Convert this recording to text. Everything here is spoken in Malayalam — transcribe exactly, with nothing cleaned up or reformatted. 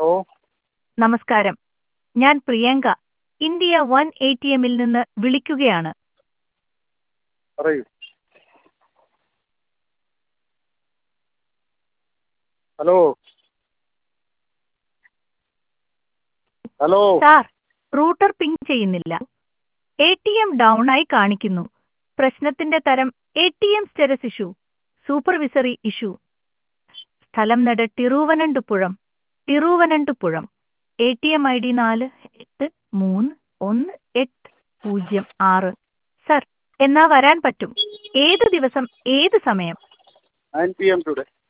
ഹലോ. നമസ്കാരം. ഞാൻ Priyanka, India one A T എമ്മിൽ നിന്ന് വിളിക്കുകയാണ്. പറയൂ. Hello. Hello. Sir, router ping ചെയ്യുന്നില്ല. എ ടി എം ഡൗൺ ആയി കാണിക്കുന്നു. പ്രശ്നത്തിന്റെ തരം A T M status issue, supervisory issue. സ്ഥലം നട് Thiruvananthapuram Thiruvananthapuram A T M I D നാല് എട്ട് മൂന്ന് ഒന്ന് എട്ട് പൂജ്യം ആറ്. സർ, എന്നാ വരാൻ പറ്റും? ഏത് ദിവസം, ഏത് സമയം? Nine P M today.